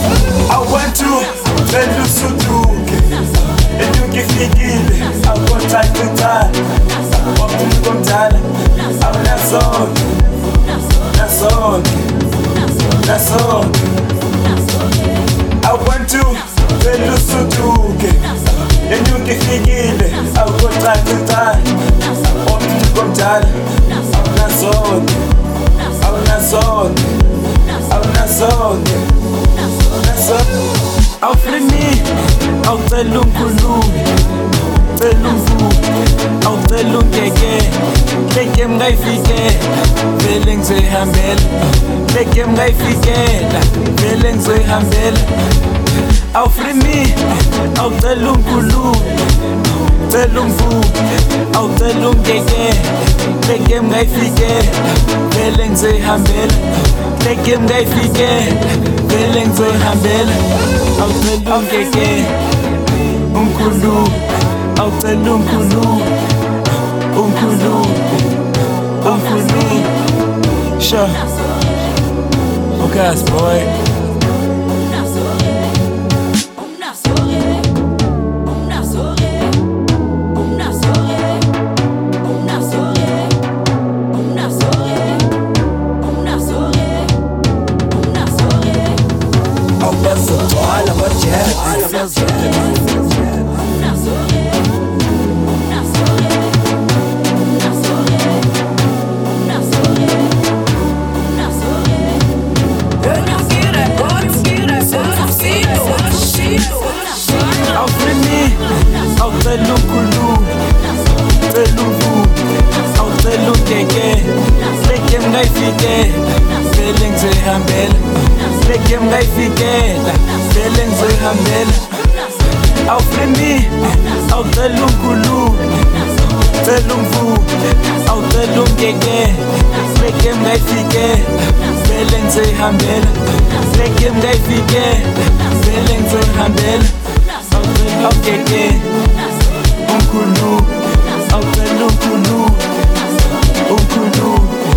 I want to tell you suduke enyukifikile akotakuta wamuntu omdala awunasonke nasonke I want to tell you suduke enyukifikile akotakuta wamuntu omdala awunasonke awufuni awucela uNkulunkulu cela umvuke awucela ungeke le game ngayifike vele ngizoyihambela le game ngayifikela vele ngizoyihambela awufuni awucela uNkulunkulu cela umvuke awucela ungeke le game ngayifike vele ngizoyihambela le game ngayifike vele ngizoyihambela awucela ungeke uNkulunkulu awucela uNkulunkulu sure okay boy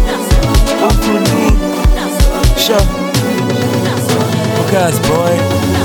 sure okay boy